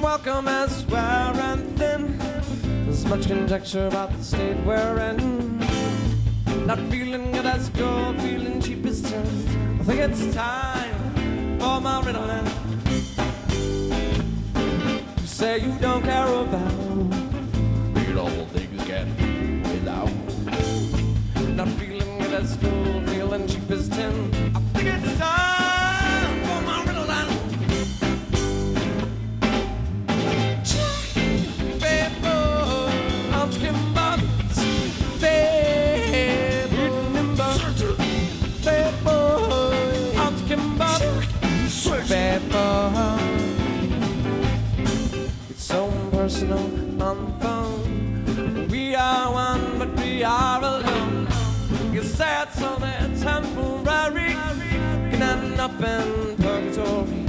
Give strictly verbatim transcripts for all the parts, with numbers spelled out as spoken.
welcome elsewhere and thin. There's much conjecture about the state we're in. Not feeling good as gold, feeling cheap as tin. I think it's time for my riddling. You say you don't care about beautiful things get without. Not feeling good as gold, feeling cheap as tin. I think it's time for my riddling. It's so personal on the phone. We are one, but we are alone. You say it's only temporary, can end up in purgatory.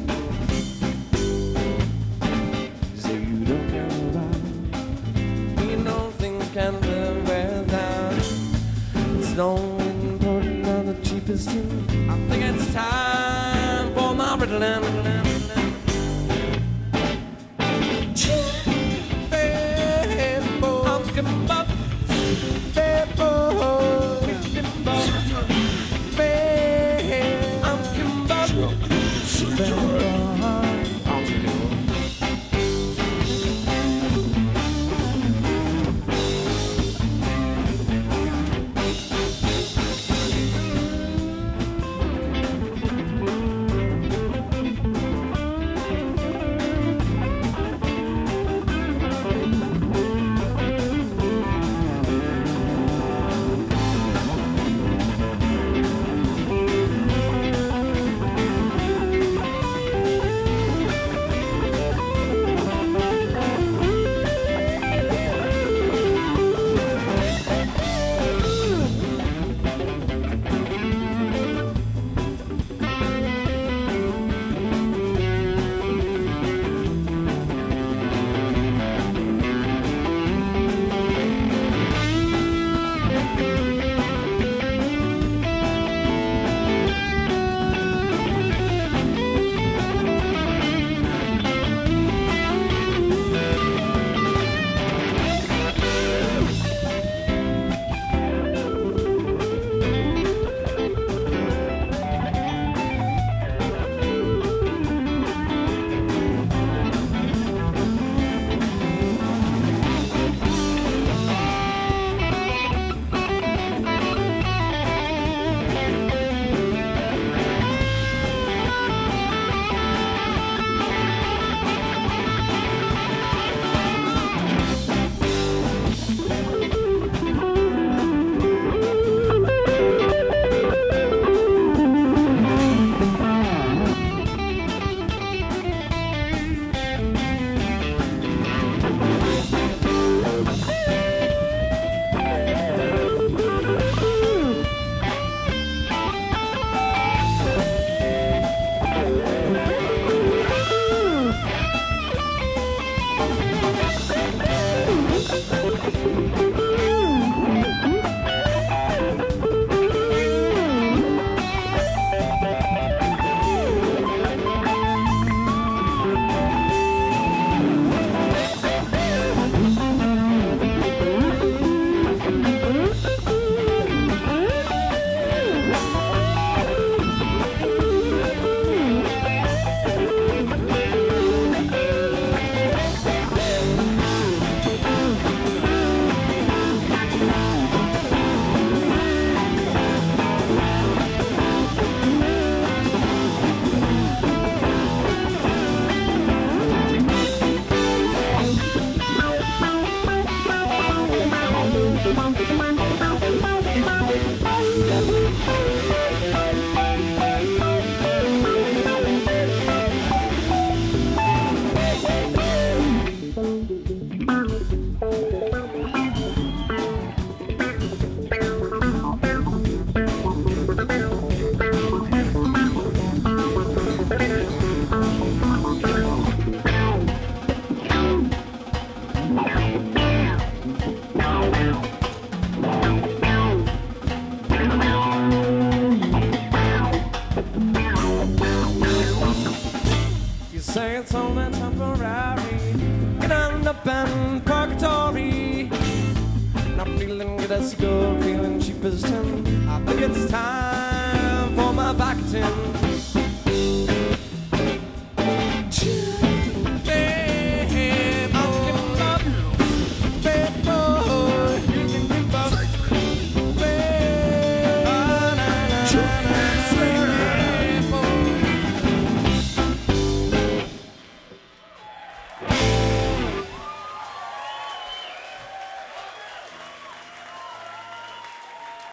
You say you don't care about it. You know things can live without. It's no important on the cheapest thing. I think it's time for my riddling. say it's only temporary. Gonna end up in purgatory. Not feeling good as gold, feeling cheap as tin. I think it's time for my Vicodin.